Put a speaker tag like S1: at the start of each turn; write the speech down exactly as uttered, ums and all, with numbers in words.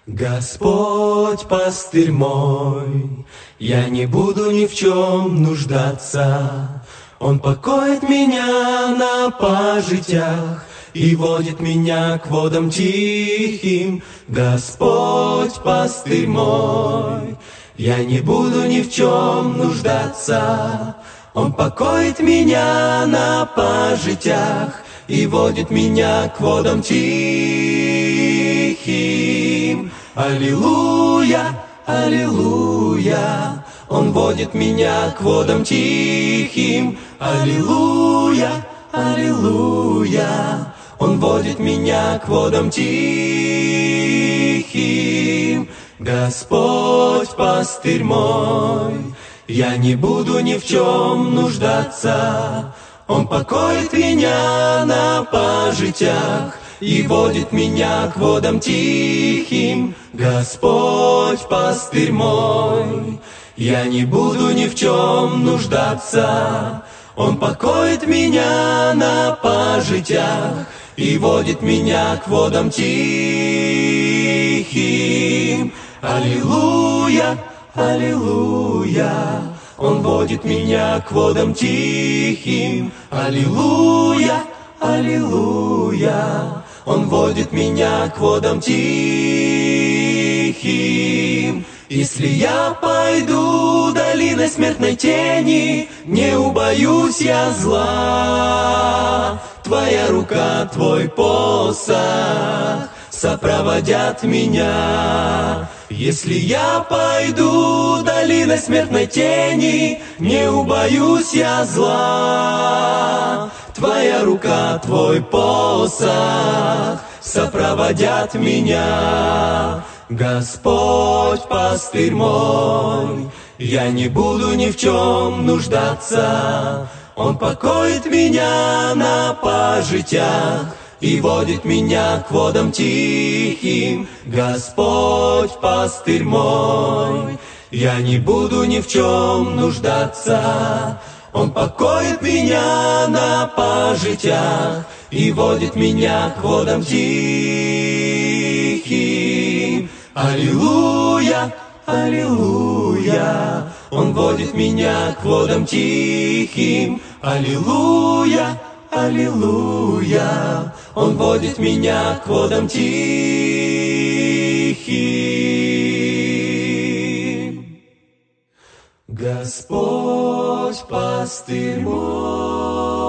S1: Господь пастырь мой, я не буду ни в чем нуждаться. Он покоит меня на пажитях и водит меня к водам тихим. Господь пастырь мой, я не буду ни в чем нуждаться. Он покоит меня на пажитях и водит меня к водам тихим. Аллилуйя, аллилуйя, Он водит меня к водам тихим. Аллилуйя, аллилуйя, Он водит меня к водам тихим. Господь пастырь мой, я не буду ни в чем нуждаться. Он покоит меня на пажитях и водит меня к водам тихим. Господь пастырь мой, я не буду ни в чем нуждаться. Он покоит меня на пажитях и водит меня к водам тихим. Аллилуйя, аллилуйя, Он водит меня к водам тихим. Аллилуйя, аллилуйя, Он водит меня к водам тихим. Если я пойду долиной смертной тени, не убоюсь я зла. Твоя рука, Твой посох сопроводят меня. Если я пойду долиной смертной тени, не убоюсь я зла. Твоя рука, Твой посох сопроводят меня. Господь пастырь мой, я не буду ни в чем нуждаться. Он покоит меня на пажитях и водит меня к водам тихим. Господь пастырь мой, я не буду ни в чем нуждаться. Он покоит меня на пажитях и водит меня к водам тихим. Аллилуйя, аллилуйя, Он водит меня к водам тихим. Аллилуйя, аллилуйя, Он водит меня к водам тихим. Господь пастырь мой.